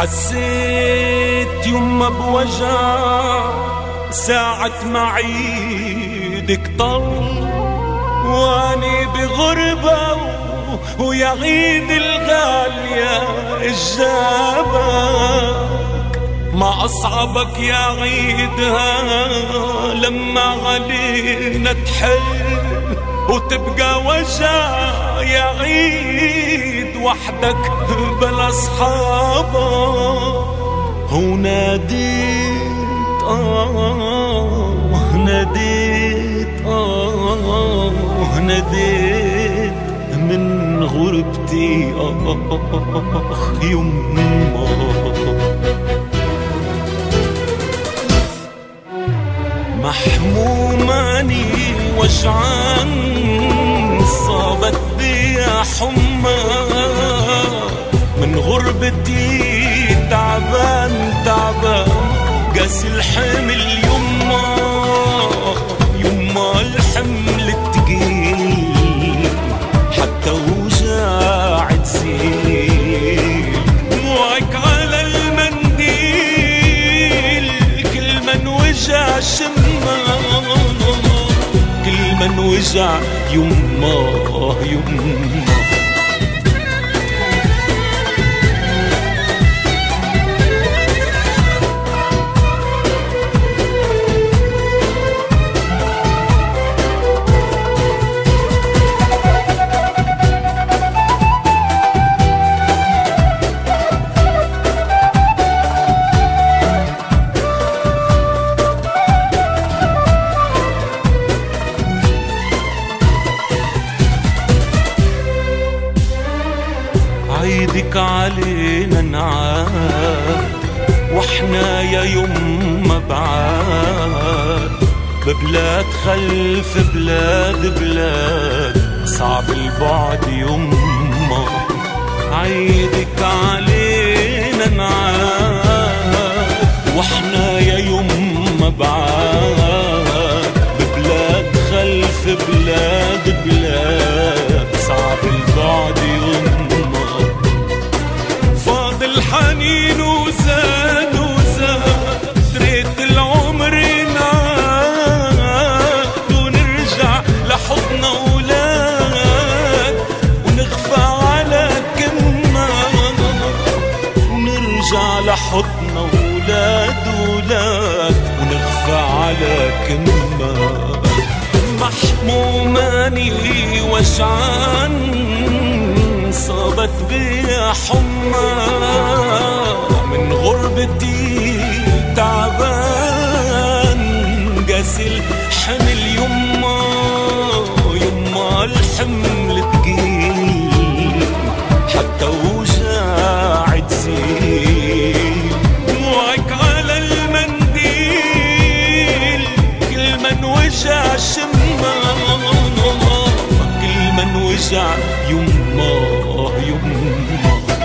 حسيت يما بوجع ساعة ما عيدك طل، واني بغربة ويا عيد الغالية الجابك. ما أصعبك يا عيدها لما علينا تحل وتبقى وجع يا عيد وحدك بلا أصحابك. وناديت ناديت من غربتي يما. محموماني وجعان صابت بي حمى من غربتي، تعبان قاسي الحمل يما الحمل التقيل حتى وجاع تزيل. دموعك على المنديل كل من وجع شمه، كل من وجع يما. عيدك علينا نعاد واحنا يا يما بعاد، ببلاد خلف بلاد صعب البعد يما. عيدك علينا نعاد واحنا يا يما بعاد، ببلاد خلف بلاد صعب البعد يما. الحنين وزاد ريت العمر نعاد ونرجع لحضن أولاد ونغفى على كمة، ونرجع لحضن أولاد ونغفى على كمة. محموماني وجعان صابت بي حمى من غربتي، تعبان قاسي الحمل يما الحمل تقيل حتى وجاع تزيل. دموعك على المنديل كل من وجع شمه، كل من وجع يما.